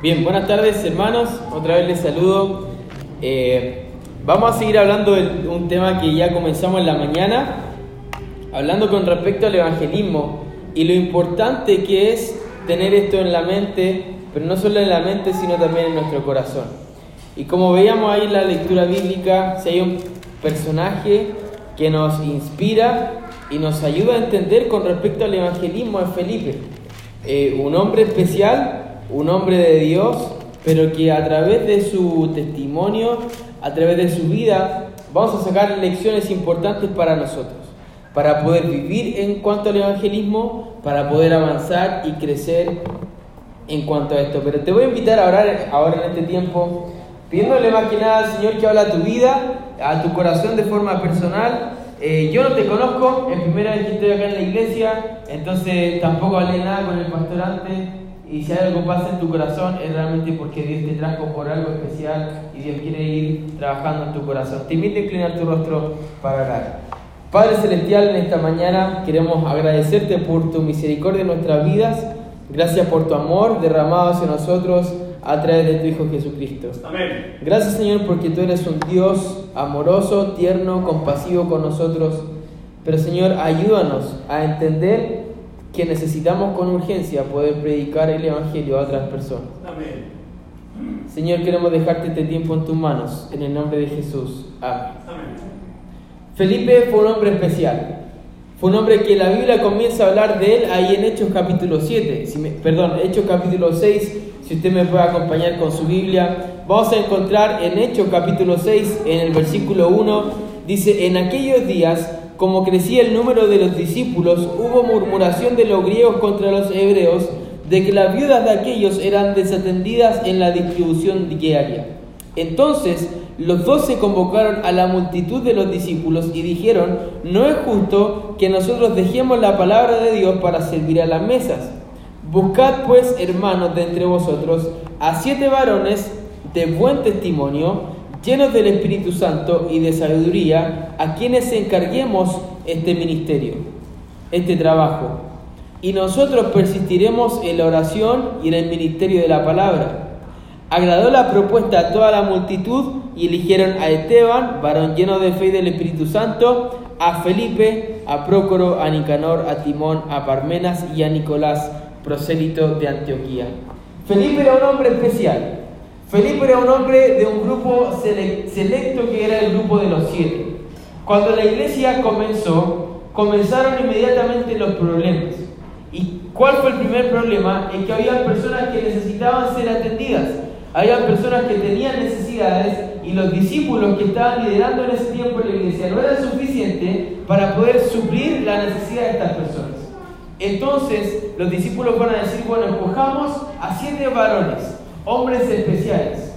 Bien, buenas tardes hermanos, otra vez les saludo. Vamos a seguir hablando de un tema que ya comenzamos en la mañana, hablando con respecto al evangelismo y lo importante que es tener esto en la mente, pero no solo en la mente, sino también en nuestro corazón. Y como veíamos ahí en la lectura bíblica, si hay un personaje que nos inspira y nos ayuda a entender con respecto al evangelismo, es Felipe, un hombre especial, un hombre de Dios, pero que a través de su testimonio, a través de su vida, vamos a sacar lecciones importantes para nosotros, para poder vivir en cuanto al evangelismo, para poder avanzar y crecer en cuanto a esto. Pero te voy a invitar a orar ahora en este tiempo, pidiéndole más que nada al Señor que habla a tu vida, a tu corazón de forma personal. Yo no te conozco, es primera vez que estoy acá en la iglesia, entonces tampoco hablé nada con el pastor antes. Y si hay algo que pasa en tu corazón, es realmente porque Dios te trajo por algo especial y Dios quiere ir trabajando en tu corazón. Te invito a inclinar tu rostro para orar. Padre Celestial, en esta mañana queremos agradecerte por tu misericordia en nuestras vidas. Gracias por tu amor derramado hacia nosotros a través de tu Hijo Jesucristo. Amén. Gracias, Señor, porque tú eres un Dios amoroso, tierno, compasivo con nosotros. Pero, Señor, ayúdanos a entender que necesitamos con urgencia poder predicar el Evangelio a otras personas. Amén. Señor, queremos dejarte este tiempo en tus manos, en el nombre de Jesús. Amén. Amén. Felipe fue un hombre especial. Fue un hombre que la Biblia comienza a hablar de él ahí en Hechos capítulo 7. Hechos capítulo 6, si usted me puede acompañar con su Biblia. Vamos a encontrar en Hechos capítulo 6, en el versículo 1, dice: en aquellos días, como crecía el número de los discípulos, hubo murmuración de los griegos contra los hebreos, de que las viudas de aquellos eran desatendidas en la distribución diaria. Entonces los 12 convocaron a la multitud de los discípulos y dijeron: no es justo que nosotros dejemos la palabra de Dios para servir a las mesas. Buscad pues, hermanos, de entre vosotros a 7 varones de buen testimonio, llenos del Espíritu Santo y de sabiduría, a quienes encarguemos este ministerio, este trabajo. Y nosotros persistiremos en la oración y en el ministerio de la palabra. Agradó la propuesta a toda la multitud y eligieron a Esteban, varón lleno de fe y del Espíritu Santo, a Felipe, a Prócoro, a Nicanor, a Timón, a Parmenas y a Nicolás, prosélito de Antioquía. Felipe era un hombre especial. Felipe era un hombre de un grupo selecto que era el grupo de los 7. Cuando la iglesia comenzaron inmediatamente los problemas. ¿Y cuál fue el primer problema? Es que había personas que necesitaban ser atendidas. Había personas que tenían necesidades y los discípulos que estaban liderando en ese tiempo en la iglesia no eran suficientes para poder suplir la necesidad de estas personas. Entonces los discípulos van a decir: bueno, escojamos a 7 varones, hombres especiales.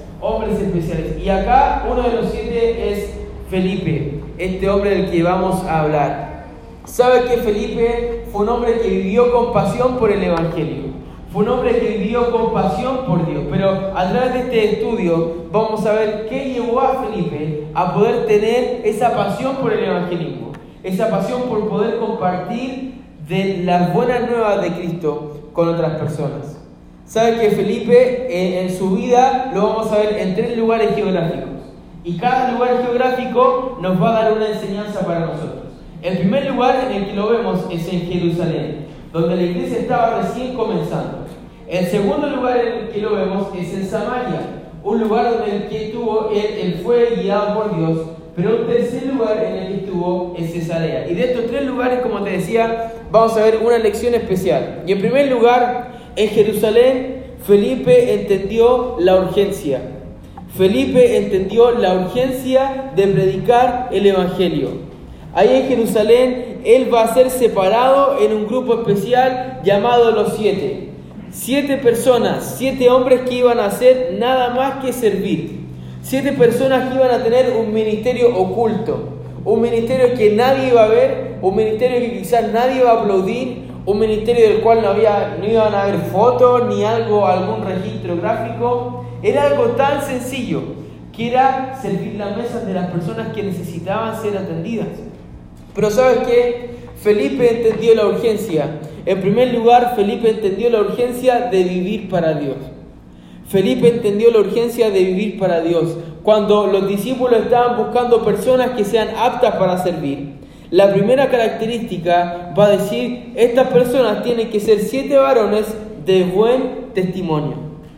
Y acá uno de los 7 es Felipe, este hombre del que vamos a hablar. ¿Sabe que Felipe fue un hombre que vivió con pasión por el Evangelio? Fue un hombre que vivió con pasión por Dios. Pero a través de este estudio vamos a ver qué llevó a Felipe a poder tener esa pasión por el evangelismo, esa pasión por poder compartir de las buenas nuevas de Cristo con otras personas. Sabe que Felipe en su vida lo vamos a ver en 3 lugares geográficos, y cada lugar geográfico nos va a dar una enseñanza para nosotros. El primer lugar en el que lo vemos es en Jerusalén, donde la iglesia estaba recién comenzando. El segundo lugar en el que lo vemos es en Samaria, un lugar donde el que estuvo él fue guiado por Dios. Pero un tercer lugar en el que estuvo es Cesarea. Y de estos 3 lugares, como te decía, vamos a ver una lección especial. Y en primer lugar, en Jerusalén, Felipe entendió la urgencia. Felipe entendió la urgencia de predicar el evangelio. Ahí en Jerusalén, él va a ser separado en un grupo especial llamado los 7. 7 personas, 7 hombres que iban a hacer nada más que servir. 7 personas que iban a tener un ministerio oculto, un ministerio que nadie iba a ver, un ministerio que quizás nadie iba a aplaudir, un ministerio del cual no iban a haber fotos ni algún registro gráfico. Era algo tan sencillo que era servir las mesas de las personas que necesitaban ser atendidas. Pero ¿sabes qué? Felipe entendió la urgencia. En primer lugar, Felipe entendió la urgencia de vivir para Dios. Felipe entendió la urgencia de vivir para Dios. Cuando los discípulos estaban buscando personas que sean aptas para servir, la primera característica va a decir: estas personas tienen que ser 7 varones de buen testimonio.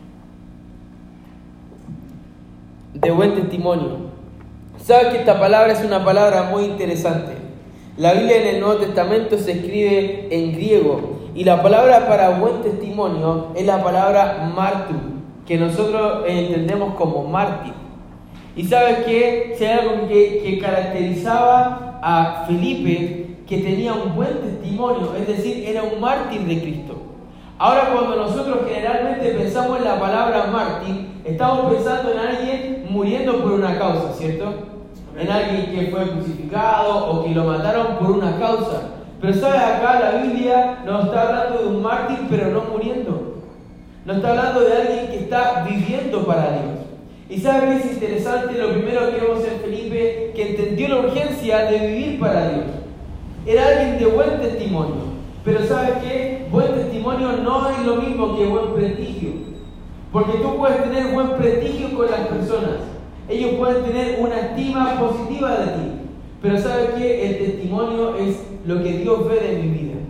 De buen testimonio. ¿Sabes que esta palabra es una palabra muy interesante? La Biblia en el Nuevo Testamento se escribe en griego y la palabra para buen testimonio es la palabra martur, que nosotros entendemos como mártir. Y sabes que si hay algo que caracterizaba a Felipe, que tenía un buen testimonio, es decir, era un mártir de Cristo. Ahora, cuando nosotros generalmente pensamos en la palabra mártir, estamos pensando en alguien muriendo por una causa, ¿cierto? En alguien que fue crucificado o que lo mataron por una causa. Pero sabes, acá la Biblia nos está hablando de un mártir, pero no muriendo. Nos está hablando de alguien que está viviendo para Dios. Y sabes que es interesante, lo primero que vemos en Felipe, que entendió la urgencia de vivir para Dios. Era alguien de buen testimonio. Pero sabes que buen testimonio no es lo mismo que buen prestigio. Porque tú puedes tener buen prestigio con las personas. Ellos pueden tener una estima positiva de ti. Pero sabes que el testimonio es lo que Dios ve de mi vida.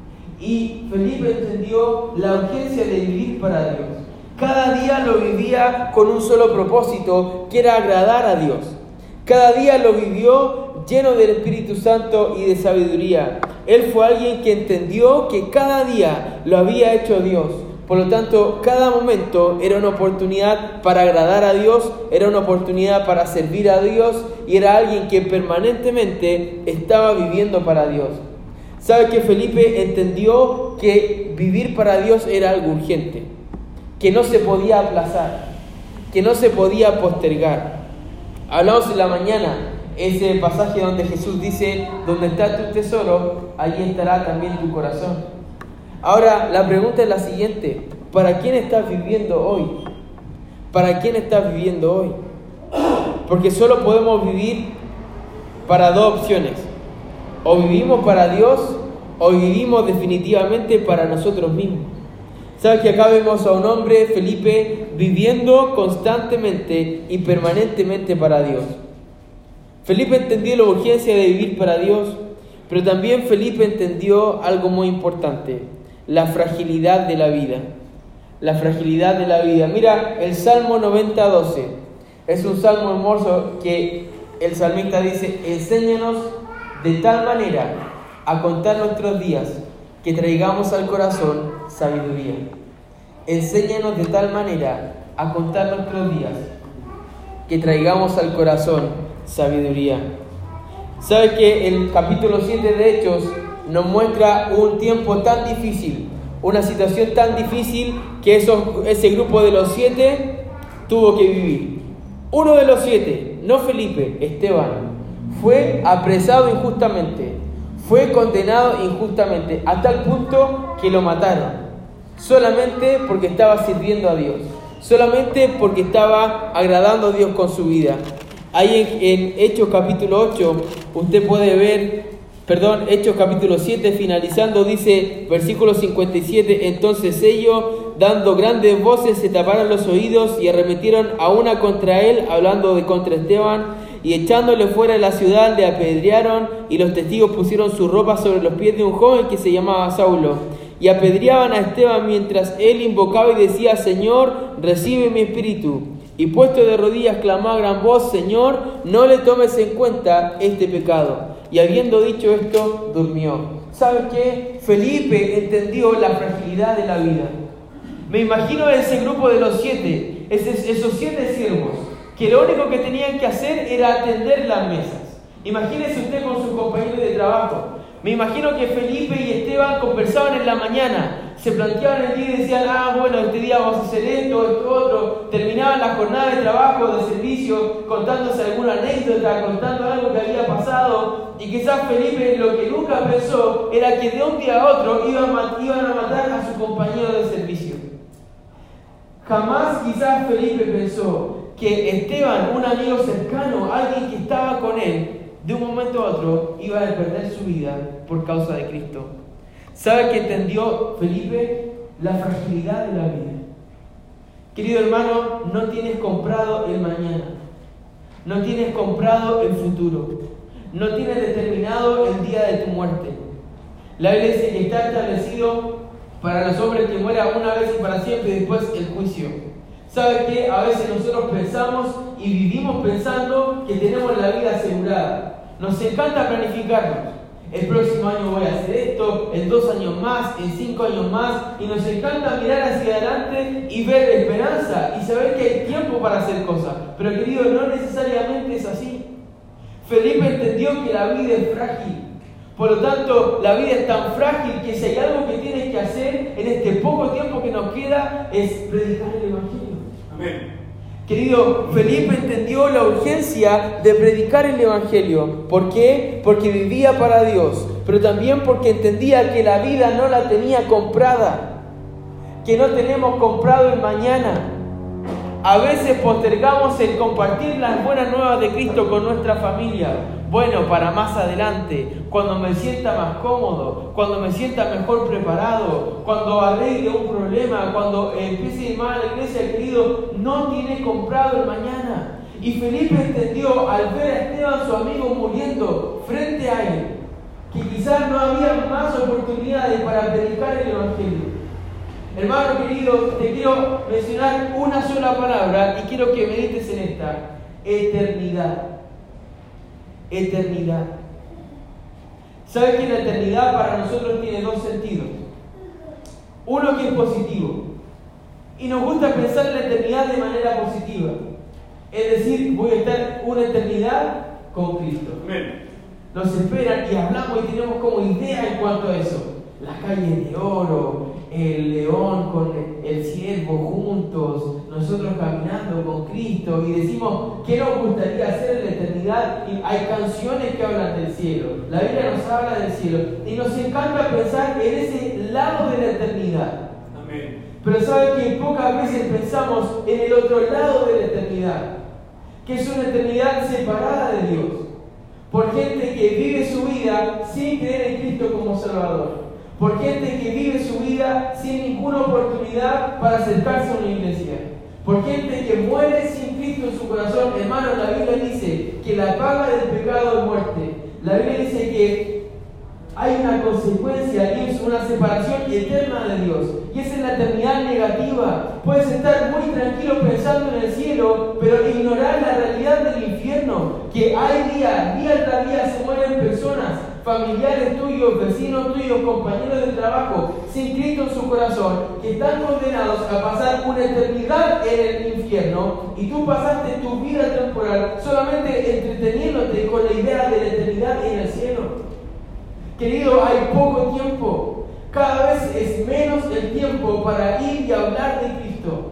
Y Felipe entendió la urgencia de vivir para Dios. Cada día lo vivía con un solo propósito, que era agradar a Dios. Cada día lo vivió lleno del Espíritu Santo y de sabiduría. Él fue alguien que entendió que cada día lo había hecho Dios. Por lo tanto, cada momento era una oportunidad para agradar a Dios, era una oportunidad para servir a Dios y era alguien que permanentemente estaba viviendo para Dios. ¿Sabe que Felipe entendió que vivir para Dios era algo urgente? Que no se podía aplazar, que no se podía postergar. Hablamos en la mañana ese pasaje donde Jesús dice: donde está tu tesoro, allí estará también tu corazón. Ahora, la pregunta es la siguiente: ¿para quién estás viviendo hoy? ¿Para quién estás viviendo hoy? Porque solo podemos vivir para dos opciones: o vivimos para Dios o vivimos definitivamente para nosotros mismos. ¿Sabes que acá vemos a un hombre, Felipe, viviendo constantemente y permanentemente para Dios? Felipe entendió la urgencia de vivir para Dios, pero también Felipe entendió algo muy importante: la fragilidad de la vida. La fragilidad de la vida. Mira, el Salmo 90:12 es un salmo hermoso que el salmista dice: enséñanos de tal manera a contar nuestros días que traigamos al corazón sabiduría. Enséñanos de tal manera a contar nuestros días que traigamos al corazón sabiduría. ¿Sabes que el capítulo 7 de Hechos nos muestra un tiempo tan difícil, una situación tan difícil que ese grupo de los 7 tuvo que vivir? Uno de los 7, no Felipe, Esteban, fue apresado injustamente, fue condenado injustamente, a tal punto que lo mataron, solamente porque estaba sirviendo a Dios, solamente porque estaba agradando a Dios con su vida. Ahí en Hechos capítulo 8, usted puede ver, Hechos capítulo 7, finalizando, dice, versículo 57, entonces ellos, dando grandes voces, se taparon los oídos y arremetieron a una contra él, hablando de contra Esteban, y echándole fuera de la ciudad le apedrearon, y los testigos pusieron su ropa sobre los pies de un joven que se llamaba Saulo, y apedreaban a Esteban mientras él invocaba y decía: Señor, recibe mi espíritu. Y puesto de rodillas clamó a gran voz: Señor, no le tomes en cuenta este pecado. Y habiendo dicho esto, durmió. ¿Sabes qué? Felipe entendió la fragilidad de la vida. Me imagino ese grupo de los 7, esos 7 siervos, que lo único que tenían que hacer era atender las mesas. Imagínese usted con sus compañeros de trabajo. Me imagino que Felipe y Esteban conversaban en la mañana, se planteaban el día y decían: bueno, este día vamos a hacer esto, otro. Terminaban la jornada de trabajo, de servicio, contándose alguna anécdota, contando algo que había pasado. Y quizás Felipe lo que nunca pensó era que de un día a otro iban a matar a su compañero de servicio. Jamás quizás Felipe pensó que Esteban, un amigo cercano, alguien que estaba con él, de un momento a otro iba a perder su vida por causa de Cristo. ¿Sabe qué entendió Felipe? La fragilidad de la vida. Querido hermano, no tienes comprado el mañana, no tienes comprado el futuro, no tienes determinado el día de tu muerte. La Biblia dice que está establecido para los hombres que mueran una vez y para siempre y después el juicio. ¿Sabe qué? A veces nosotros pensamos y vivimos pensando que tenemos la vida asegurada. Nos encanta planificarnos. El próximo año voy a hacer esto, en 2 años más, en 5 años más, y nos encanta mirar hacia adelante y ver esperanza y saber que hay tiempo para hacer cosas. Pero querido, no necesariamente es así. Felipe entendió que la vida es frágil. Por lo tanto, la vida es tan frágil que si hay algo que tienes que hacer en este poco tiempo que nos queda es predicar el Evangelio. Amén. Querido, Felipe entendió la urgencia de predicar el Evangelio. ¿Por qué? Porque vivía para Dios, pero también porque entendía que la vida no la tenía comprada, que no tenemos comprado el mañana. A veces postergamos el compartir las buenas nuevas de Cristo con nuestra familia. Bueno, para más adelante, cuando me sienta más cómodo, cuando me sienta mejor preparado, cuando arregle un problema, cuando empiece a ir mal a la iglesia, querido, no tienes comprado el mañana. Y Felipe entendió al ver a Esteban, su amigo, muriendo frente a él, que quizás no había más oportunidades para predicar el Evangelio. Hermano querido, te quiero mencionar una sola palabra y quiero que medites en esta: eternidad. Eternidad. ¿Sabes que la eternidad para nosotros tiene 2 sentidos? Uno que es positivo, y nos gusta pensar en la eternidad de manera positiva. Es decir, voy a estar una eternidad con Cristo. Amén. Nos esperan y hablamos y tenemos como idea en cuanto a eso. Las calles de oro, el león con el siervo juntos, nosotros caminando con Cristo y decimos, ¿qué nos gustaría hacer en la eternidad? Y hay canciones que hablan del cielo, la Biblia nos habla del cielo y nos encanta pensar en ese lado de la eternidad. Amén. Pero ¿sabe que pocas veces pensamos en el otro lado de la eternidad? Que es una eternidad separada de Dios, por gente que vive su vida sin creer en Cristo como Salvador. Por gente que vive su vida sin ninguna oportunidad para acercarse a una iglesia. Por gente que muere sin Cristo en su corazón. Hermano, la Biblia dice que la paga del pecado es muerte. La Biblia dice que hay una consecuencia y es una separación eterna de Dios. Y esa es la eternidad negativa. Puedes estar muy tranquilo pensando en el cielo, pero ignorar la realidad del infierno. Que hay día tras día se mueren personas, familiares tuyos, vecinos tuyos, compañeros de trabajo, sin Cristo en su corazón, que están condenados a pasar una eternidad en el infierno, y tú pasaste tu vida temporal solamente entreteniéndote con la idea de la eternidad en el cielo. Querido, hay poco tiempo, cada vez es menos el tiempo para ir y hablar de Cristo.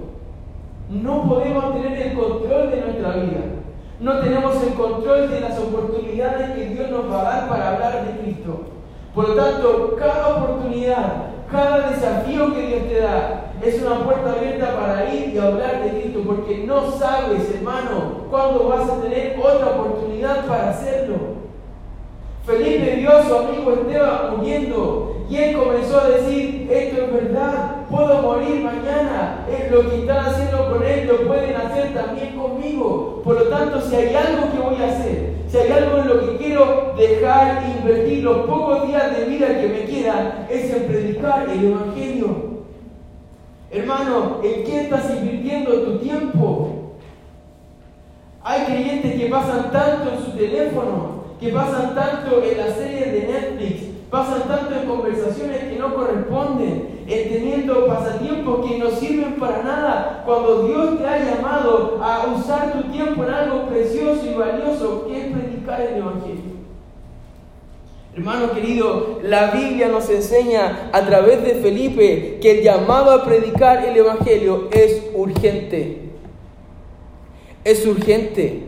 No podemos tener el control de nuestra vida. No tenemos el control de las oportunidades que Dios nos va a dar para hablar de Cristo. Por lo tanto, cada oportunidad, cada desafío que Dios te da, es una puerta abierta para ir y hablar de Cristo, porque no sabes, hermano, cuándo vas a tener otra oportunidad para hacerlo. Felipe vio a su amigo Esteban muriendo y él comenzó a decir, esto es verdad, puedo morir mañana, lo que están haciendo con él lo pueden hacer también conmigo. Por lo tanto, si hay algo que voy a hacer, si hay algo en lo que quiero dejar e invertir los pocos días de vida que me quedan, es en predicar el Evangelio. Hermano, ¿en qué estás invirtiendo tu tiempo? Hay creyentes que pasan tanto en su teléfono, que pasan tanto en las series de Netflix, pasan tanto en conversaciones que no corresponden, teniendo pasatiempos que no sirven para nada, cuando Dios te ha llamado a usar tu tiempo en algo precioso y valioso, que es predicar el Evangelio. Hermano querido, la Biblia nos enseña a través de Felipe que el llamado a predicar el Evangelio es urgente. Es urgente.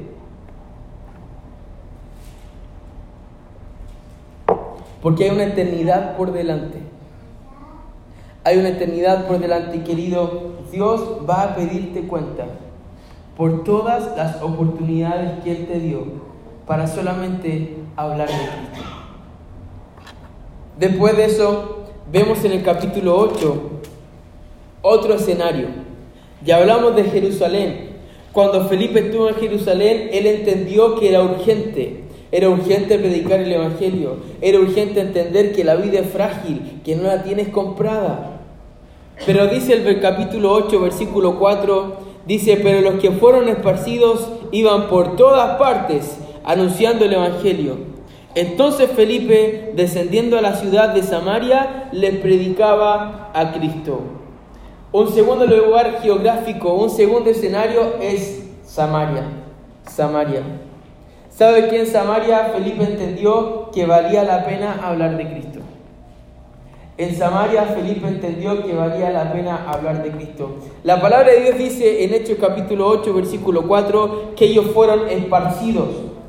Porque hay una eternidad por delante. Hay una eternidad por delante, querido. Dios va a pedirte cuenta por todas las oportunidades que Él te dio para solamente hablar de Cristo. Después de eso, vemos en el capítulo 8 otro escenario. Ya hablamos de Jerusalén. Cuando Felipe estuvo en Jerusalén, él entendió que era urgente predicar el Evangelio, era urgente entender que la vida es frágil, que no la tienes comprada. Pero dice el capítulo 8, versículo 4, dice: pero los que fueron esparcidos iban por todas partes anunciando el Evangelio. Entonces Felipe, descendiendo a la ciudad de Samaria, les predicaba a Cristo. Un segundo lugar geográfico, un segundo escenario es Samaria. ¿Sabe que en Samaria Felipe entendió que valía la pena hablar de Cristo? En Samaria Felipe entendió que valía la pena hablar de Cristo. La palabra de Dios dice en Hechos capítulo 8, versículo 4, que ellos fueron esparcidos.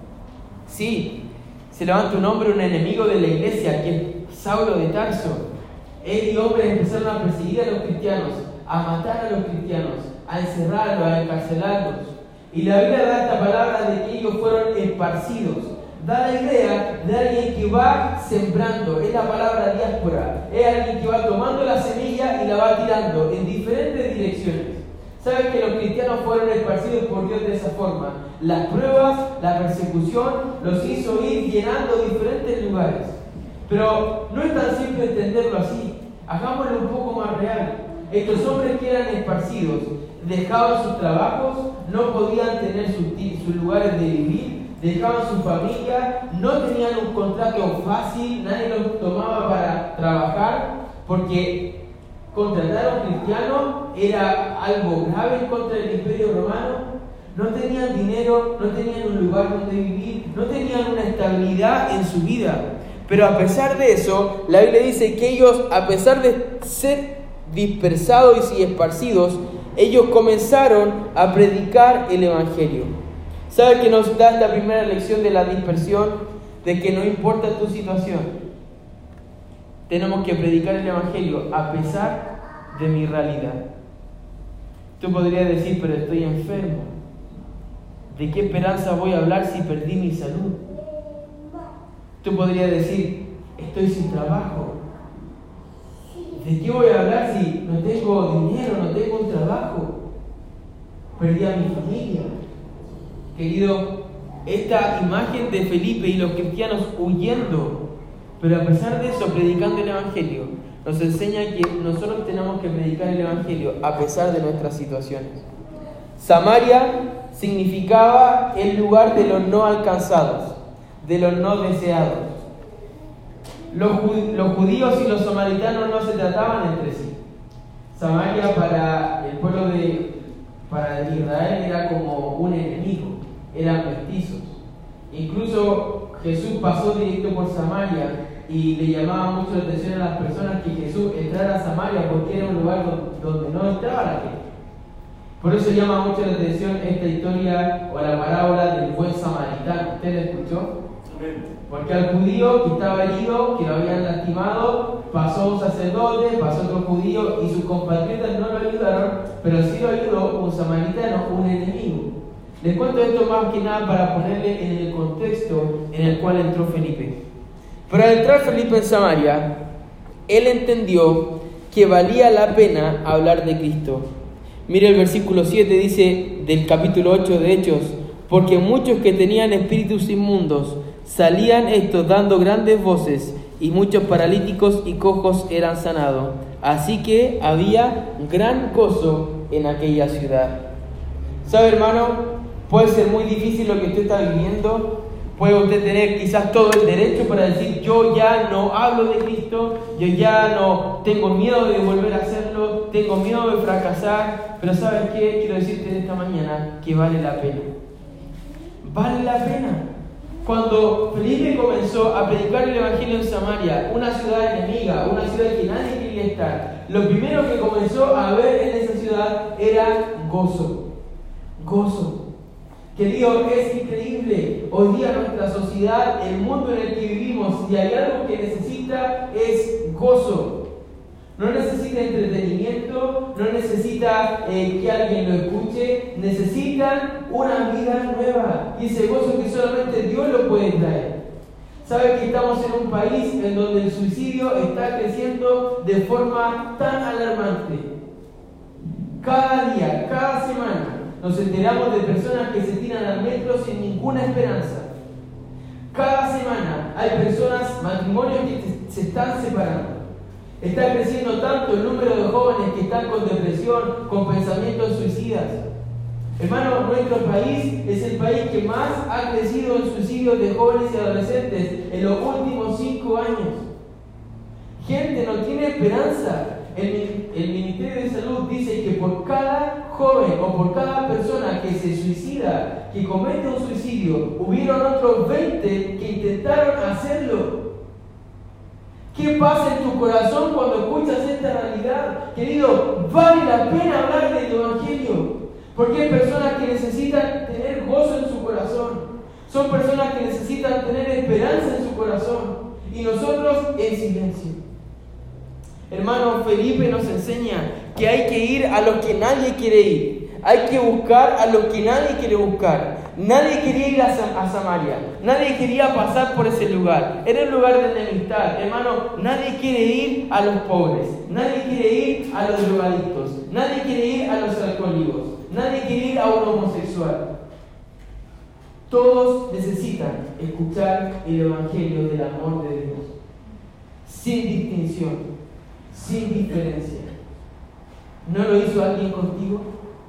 Sí, se levanta un hombre, un enemigo de la iglesia, que es Saulo de Tarso. Él y hombres empezaron a perseguir a los cristianos, a matar a los cristianos, a encerrarlos, a encarcelarlos. Y la Biblia da esta palabra de que ellos fueron esparcidos. Da la idea de alguien que va sembrando. Es la palabra diáspora. Es alguien que va tomando la semilla y la va tirando en diferentes direcciones. ¿Saben que los cristianos fueron esparcidos por Dios de esa forma? Las pruebas, la persecución los hizo ir llenando diferentes lugares. Pero no es tan simple entenderlo así. Hagámoslo un poco más real. Estos hombres que eran esparcidos dejaban sus trabajos, no podían tener sus lugares de vivir, dejaban su familia, no tenían un contrato fácil, nadie los tomaba para trabajar, porque contratar a un cristiano era algo grave en contra del Imperio Romano. No tenían dinero, no tenían un lugar donde vivir, no tenían una estabilidad en su vida. Pero a pesar de eso, la Biblia dice que ellos, a pesar de ser dispersados y esparcidos, ellos comenzaron a predicar el Evangelio. ¿Sabe qué nos da esta primera lección de la dispersión? De que no importa tu situación, tenemos que predicar el Evangelio a pesar de mi realidad. Tú podrías decir: pero estoy enfermo. ¿De qué esperanza voy a hablar si perdí mi salud? Tú podrías decir: estoy sin trabajo. ¿De qué voy a hablar si no tengo dinero, no tengo un trabajo? Perdí a mi familia. Querido, esta imagen de Felipe y los cristianos huyendo, pero a pesar de eso predicando el Evangelio, nos enseña que nosotros tenemos que predicar el Evangelio a pesar de nuestras situaciones. Samaria significaba el lugar de los no alcanzados, de los no deseados. Los judíos y los samaritanos no se trataban entre sí. Samaria para el pueblo para Israel era como un enemigo, eran mestizos. Incluso Jesús pasó directo por Samaria y le llamaba mucho la atención a las personas que Jesús entrara a Samaria, porque era un lugar donde no entraba la gente. Por eso llama mucho la atención esta historia o la parábola del buen samaritano. ¿Usted la escuchó? Porque al judío que estaba herido, que lo habían lastimado, pasó un sacerdote, pasó otro judío y sus compatriotas no lo ayudaron, pero sí lo ayudó un samaritano, un enemigo. Les cuento esto más que nada para ponerle en el contexto en el cual entró Felipe. Pero al entrar Felipe en Samaria, él entendió que valía la pena hablar de Cristo. Mire el versículo 7, dice del capítulo 8 de Hechos: porque muchos que tenían espíritus inmundos salían estos dando grandes voces, y muchos paralíticos y cojos eran sanados. Así que había gran gozo en aquella ciudad. ¿Sabe, hermano? Puede ser muy difícil lo que usted está viviendo. Puede usted tener quizás todo el derecho para decir: yo ya no hablo de Cristo, yo ya no tengo miedo de volver a hacerlo, tengo miedo de fracasar. Pero ¿sabes qué? Quiero decirte en esta mañana que vale la pena. Vale la pena. Cuando Felipe comenzó a predicar el Evangelio en Samaria, una ciudad enemiga, una ciudad que nadie quería estar, lo primero que comenzó a ver en esa ciudad era gozo. Gozo. Querido, es increíble. Hoy día nuestra sociedad, el mundo en el que vivimos, si hay algo que necesita es gozo. No necesita entretenimiento, no necesita que alguien lo escuche, necesitan una vida nueva. Y ese gozo que solamente Dios lo puede traer. ¿Sabe que estamos en un país en donde el suicidio está creciendo de forma tan alarmante? Cada nos enteramos de personas que se tiran al metro sin ninguna esperanza. Cada semana hay personas, matrimonios que se están separando. Está creciendo tanto el número de jóvenes que están con depresión, con pensamientos suicidas. Hermano, nuestro país es el país que más ha crecido en suicidios de jóvenes y adolescentes en los últimos 5 años. Gente no tiene esperanza. El Ministerio de Salud dice que por cada joven o por cada persona que se suicida, que comete un suicidio, hubieron otros 20 que intentaron hacerlo. ¿Qué pasa en tu corazón cuando escuchas esta realidad? Querido, vale la pena hablar del Evangelio, porque hay personas que necesitan tener gozo en su corazón. Son personas que necesitan tener esperanza en su corazón. Y nosotros en silencio. Hermano, Felipe nos enseña que hay que ir a los que nadie quiere ir. Hay que buscar a los que nadie quiere buscar. Nadie quería ir a Samaria. Nadie quería pasar por ese lugar. Era un lugar de enemistad. Hermano, nadie quiere ir a los pobres. Nadie quiere ir a los drogadictos. Nadie quiere ir a los alcohólicos. Nadie quiere ir a un homosexual. Todos necesitan escuchar el Evangelio del amor de Dios. Sin distinción, sin diferencia. ¿No lo hizo alguien contigo?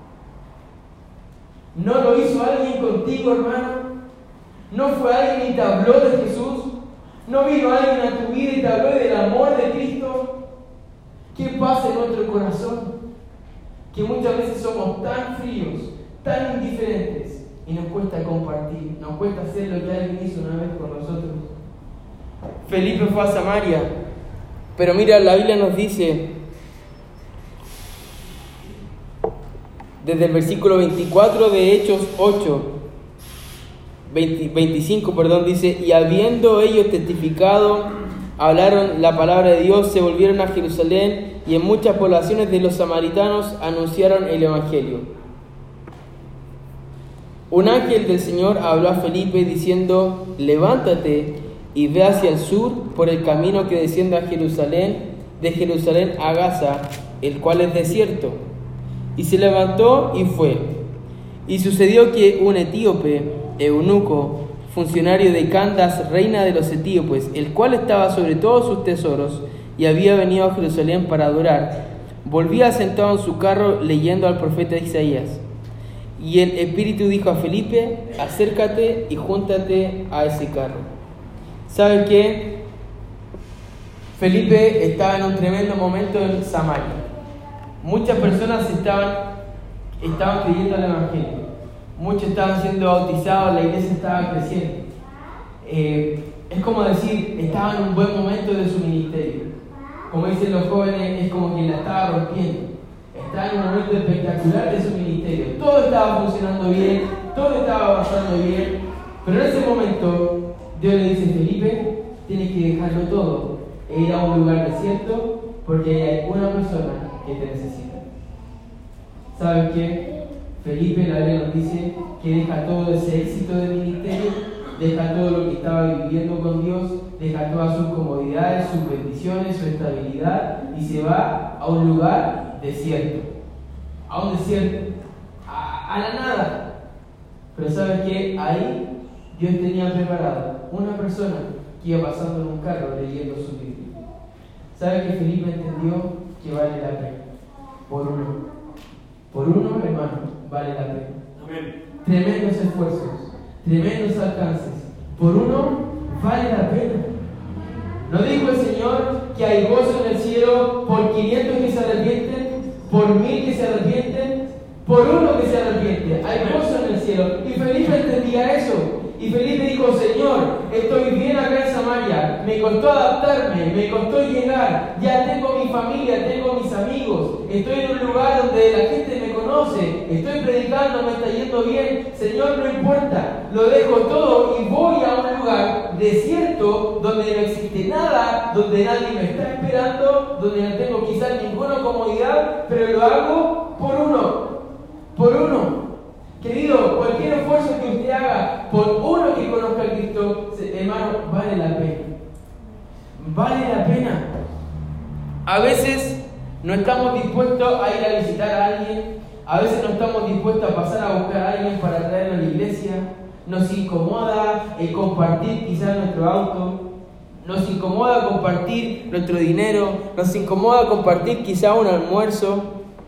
¿No lo hizo alguien contigo, hermano? ¿No fue alguien y te habló de Jesús? ¿No vino alguien a tu vida y te habló del amor de Cristo? ¿Qué pasa en nuestro corazón? Que muchas veces somos tan fríos, tan indiferentes, y nos cuesta compartir, nos cuesta hacer lo que alguien hizo una vez con nosotros. Felipe fue a Samaria, pero mira, la Biblia nos dice, desde el versículo 24 de Hechos 25, dice: y habiendo ellos testificado, hablaron la palabra de Dios, se volvieron a Jerusalén, y en muchas poblaciones de los samaritanos anunciaron el Evangelio. Un ángel del Señor habló a Felipe diciendo: levántate y ve hacia el sur por el camino que desciende a Jerusalén, de Jerusalén a Gaza, el cual es desierto. Y se levantó y fue. Y sucedió que un etíope, eunuco, funcionario de Candace, reina de los etíopes, el cual estaba sobre todos sus tesoros y había venido a Jerusalén para adorar, volvía sentado en su carro leyendo al profeta Isaías. Y el Espíritu dijo a Felipe: acércate y júntate a ese carro. ¿Sabes qué? Felipe estaba en un tremendo momento en Samaria. Muchas personas estaban creyendo al Evangelio. Muchos estaban siendo bautizados, la iglesia estaba creciendo. Es como decir, estaba en un buen momento de su ministerio. Como dicen los jóvenes, es como quien la estaba rompiendo. Estaba en un momento espectacular de su ministerio. Todo estaba funcionando bien, todo estaba avanzando bien. Pero en ese momento, Dios le dice: Felipe, tienes que dejarlo todo e ir a un lugar desierto, porque hay una persona que te necesita. ¿Saben qué? Felipe, la Biblia nos dice que deja todo ese éxito de ministerio, deja todo lo que estaba viviendo con Dios, deja todas sus comodidades, sus bendiciones, su estabilidad, y se va a un lugar desierto. A un desierto, a la nada. Pero ¿sabes qué? Ahí Dios tenía preparado una persona que iba pasando en un carro leyendo su Biblia. ¿Sabe que Felipe entendió que vale la pena? Por uno, hermano, vale la pena. Amén. Tremendos esfuerzos, tremendos alcances. Por uno, vale la pena. ¿No dijo el Señor que hay gozo en el cielo por 500 que se arrepienten, por 1000 que se arrepienten, por uno que se arrepiente? Hay gozo en el cielo. Y Felipe entendía eso. Y Felipe dijo: Señor, estoy bien acá en Samaria, me costó adaptarme, me costó llegar, ya tengo mi familia, tengo mis amigos, estoy en un lugar donde la gente me conoce, estoy predicando, me está yendo bien. Señor, no importa, lo dejo todo y voy a un lugar desierto donde no existe nada, donde nadie me está esperando, donde no tengo quizás ninguna comodidad, pero lo hago por uno. Querido, cualquier esfuerzo que usted haga por uno que conozca a Cristo, hermano, vale la pena. Vale la pena. A veces no estamos dispuestos a ir a visitar a alguien. A veces no estamos dispuestos a pasar a buscar a alguien para traerlo a la iglesia. Nos incomoda compartir quizás nuestro auto. Nos incomoda compartir nuestro dinero. Nos incomoda compartir quizás un almuerzo.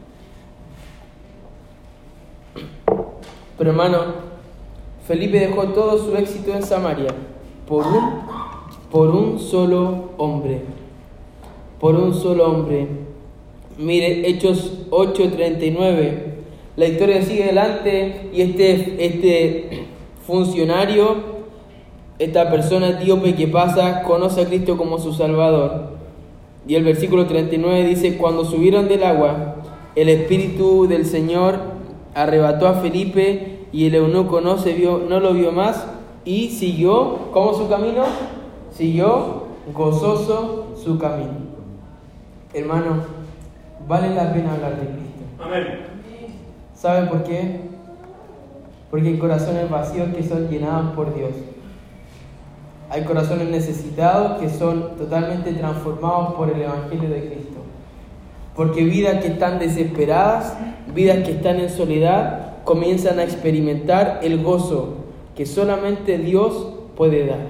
Pero hermano, Felipe dejó todo su éxito en Samaria por un solo hombre. Por un solo hombre. Mire, Hechos 8:39. La historia sigue adelante y este funcionario, esta persona etíope que pasa, conoce a Cristo como su Salvador. Y el versículo 39 dice: cuando subieron del agua, el Espíritu del Señor arrebató a Felipe y el eunuco no lo vio más y siguió, ¿cómo su camino? Siguió gozoso su camino. Hermano, vale la pena hablar de Cristo. Amén. ¿Sabe por qué? Porque hay corazones vacíos que son llenados por Dios. Hay corazones necesitados que son totalmente transformados por el Evangelio de Cristo. Porque vidas que están desesperadas, vidas que están en soledad, comienzan a experimentar el gozo que solamente Dios puede dar.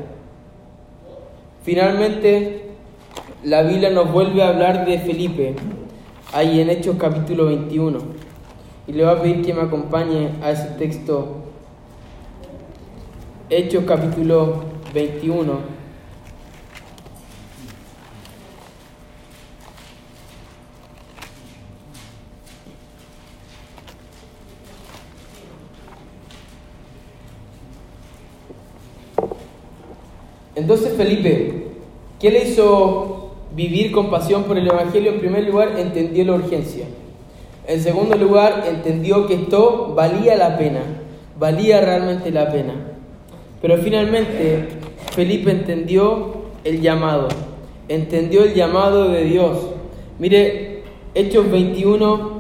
Finalmente, la Biblia nos vuelve a hablar de Felipe, ahí en Hechos capítulo 21. Y le voy a pedir que me acompañe a ese texto. Hechos capítulo 21. Entonces Felipe, ¿qué le hizo vivir con pasión por el Evangelio? En primer lugar, entendió la urgencia. En segundo lugar, entendió que esto valía la pena, valía realmente la pena. Pero finalmente, Felipe entendió el llamado de Dios. Mire, Hechos 21,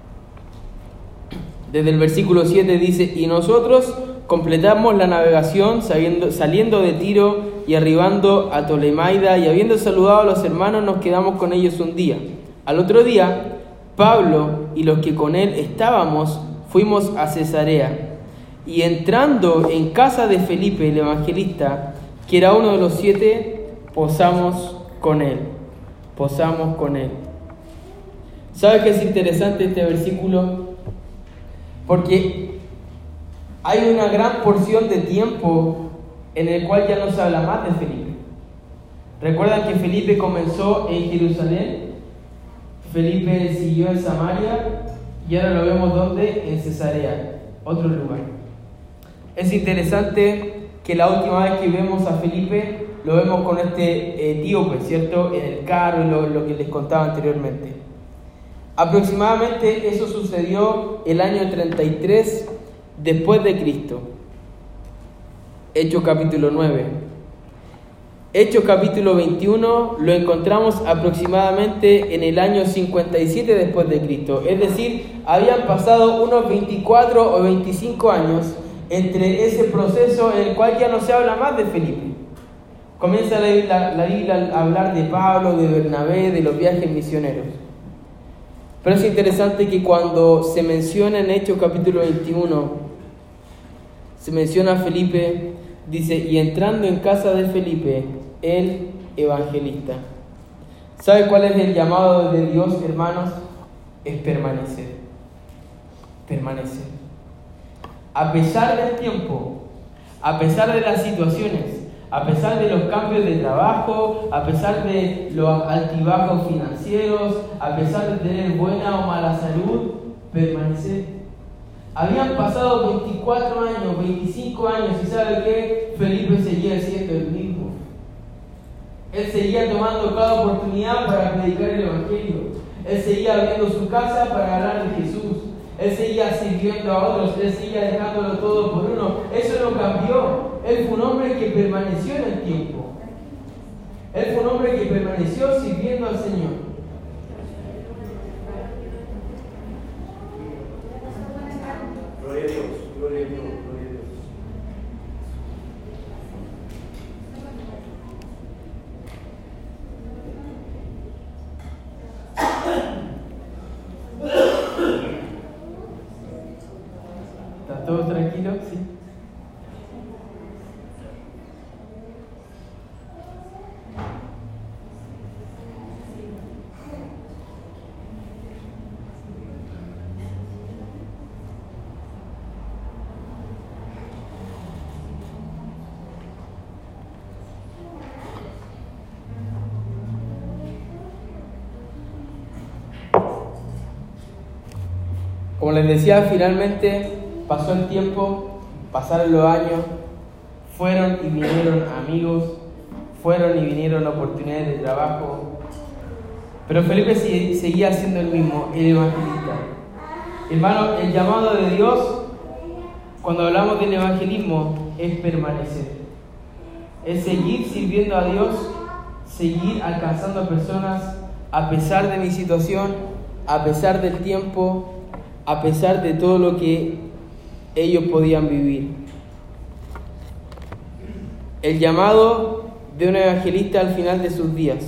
desde el versículo 7 dice: y nosotros completamos la navegación saliendo de Tiro y arribando a Tolemaida, y habiendo saludado a los hermanos nos quedamos con ellos un día. Al otro día, Pablo y los que con él estábamos fuimos a Cesarea, y entrando en casa de Felipe el evangelista, que era uno de los 7, posamos con él. ¿Sabe qué es interesante este versículo? Porque hay una gran porción de tiempo en el cual ya no se habla más de Felipe. ¿Recuerdan que Felipe comenzó en Jerusalén? Felipe siguió en Samaria y ahora lo vemos ¿dónde? En Cesarea, otro lugar. Es interesante que la última vez que vemos a Felipe lo vemos con este etíope, ¿cierto? En el carro y lo que les contaba anteriormente. Aproximadamente eso sucedió el año 33 después de Cristo. Hechos capítulo 9. Hechos capítulo 21 lo encontramos aproximadamente en el año 57 después de Cristo. Es decir, habían pasado unos 24 o 25 años entre ese proceso en el cual ya no se habla más de Felipe. Comienza la Biblia a hablar de Pablo, de Bernabé, de los viajes misioneros. Pero es interesante que cuando se menciona en Hechos capítulo 21, se menciona a Felipe, dice: y entrando en casa de Felipe, el evangelista. ¿Sabe cuál es el llamado de Dios, hermanos? Es permanecer. Permanecer. A pesar del tiempo, a pesar de las situaciones, a pesar de los cambios de trabajo, a pesar de los altibajos financieros, a pesar de tener buena o mala salud, permanecer. Habían pasado 24 años, 25 años y ¿sabe qué? Felipe seguía siendo el mismo. Él seguía tomando cada oportunidad para predicar el Evangelio. Él seguía abriendo su casa para hablar de Jesús. Él seguía sirviendo a otros, él seguía dejándolo todo por uno. Eso no cambió. Él fue un hombre que permaneció en el tiempo. Él fue un hombre que permaneció sirviendo al Señor. Gloria a Dios, gloria a Dios, gloria a Dios. todos tranquilos? Sí. Como les decía, finalmente pasó el tiempo, pasaron los años, fueron y vinieron amigos, fueron y vinieron oportunidades de trabajo, pero Felipe seguía siendo el mismo, el evangelista. Hermano, el llamado de Dios, cuando hablamos del evangelismo, es permanecer, es seguir sirviendo a Dios, seguir alcanzando a personas a pesar de mi situación, a pesar del tiempo, a pesar de todo lo que ellos podían vivir. El llamado de un evangelista al final de sus días.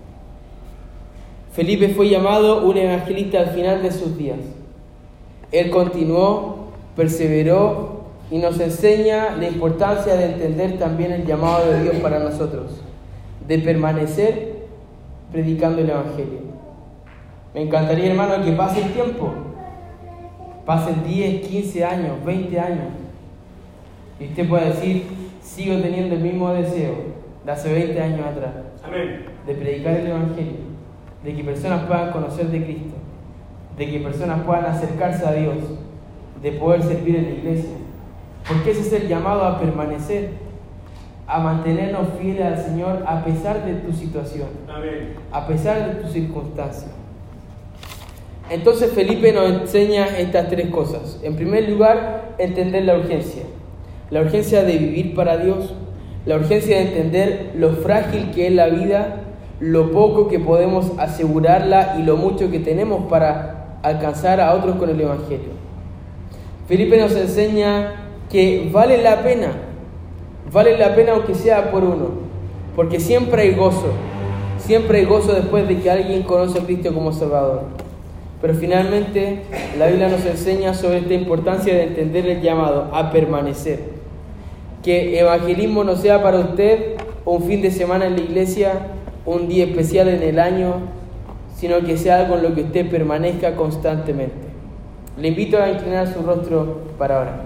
Felipe fue llamado un evangelista al final de sus días. Él continuó, perseveró y nos enseña la importancia de entender también el llamado de Dios para nosotros, de permanecer predicando el evangelio. Me encantaría, hermano, que pase el tiempo. Pasen 10, 15 años, 20 años. Y usted puede decir, sigo teniendo el mismo deseo de hace 20 años atrás. Amén. De predicar el evangelio, de que personas puedan conocer de Cristo, de que personas puedan acercarse a Dios, de poder servir en la iglesia. Porque ese es el llamado a permanecer, a mantenernos fieles al Señor a pesar de tu situación. Amén. A pesar de tus circunstancias. Entonces Felipe nos enseña estas tres cosas. En primer lugar, entender la urgencia de vivir para Dios, la urgencia de entender lo frágil que es la vida, lo poco que podemos asegurarla y lo mucho que tenemos para alcanzar a otros con el evangelio. Felipe nos enseña que vale la pena aunque sea por uno, porque siempre hay gozo después de que alguien conoce a Cristo como Salvador. Pero finalmente la Biblia nos enseña sobre esta importancia de entender el llamado a permanecer. Que evangelismo no sea para usted un fin de semana en la iglesia, un día especial en el año, sino que sea algo en lo que usted permanezca constantemente. Le invito a inclinar su rostro para orar.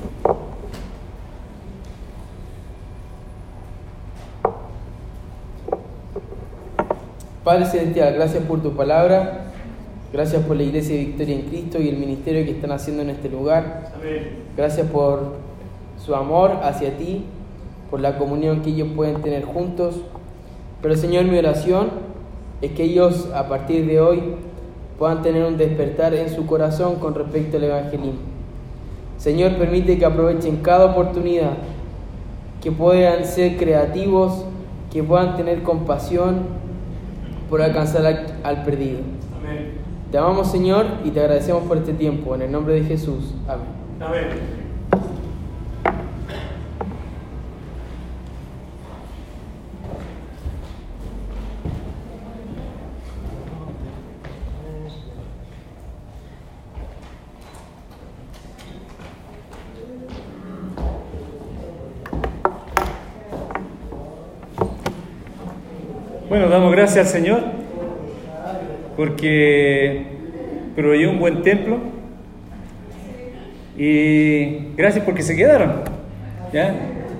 Padre Celestial, gracias por tu palabra. Gracias por la Iglesia de Victoria en Cristo y el ministerio que están haciendo en este lugar. Amén. Gracias por su amor hacia ti, por la comunión que ellos pueden tener juntos. Pero Señor, mi oración es que ellos a partir de hoy puedan tener un despertar en su corazón con respecto al evangelismo. Señor, permite que aprovechen cada oportunidad, que puedan ser creativos, que puedan tener compasión por alcanzar al perdido. Amén. Te amamos, Señor, y te agradecemos por este tiempo. En el nombre de Jesús. Amén. Amén. Bueno, damos gracias al Señor porque proveyó un buen templo y gracias porque se quedaron, ¿ya?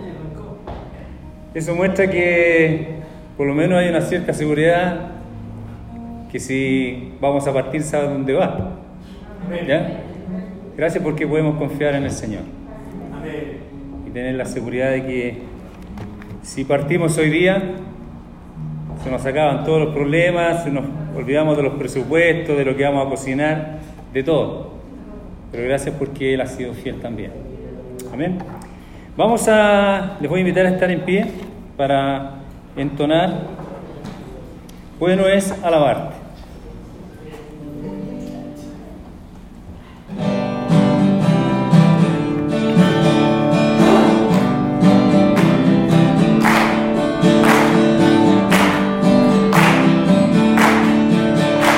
Eso muestra que por lo menos hay una cierta seguridad que si vamos a partir sabe dónde va, ¿ya? Gracias porque podemos confiar en el Señor y tener la seguridad de que si partimos hoy día se nos acaban todos los problemas, se nos olvidamos de los presupuestos, de lo que vamos a cocinar, de todo. Pero gracias porque Él ha sido fiel también. Amén. Les voy a invitar a estar en pie para entonar Bueno es alabarte.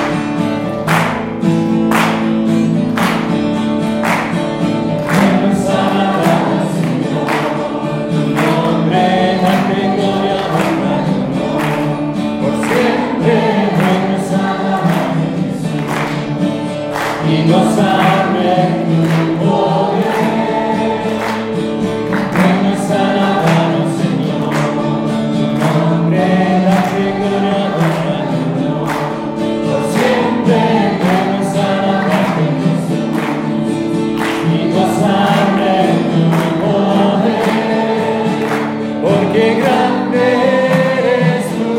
Bueno es y gozarme en tu poder. Bueno es alabar, Señor, tu nombre da gloria a Dios. Por siempre bueno es alabarte, Jesús, y gozarme en tu poder, porque grande eres tú,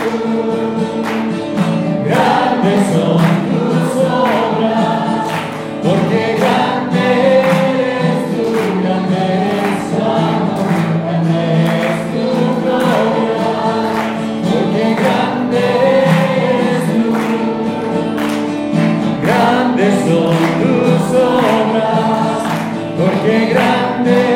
grandes son tus obras, porque grande eres tú, grande es tu amor, grande es tu gloria, porque grande eres tú, grandes son tus obras, porque grande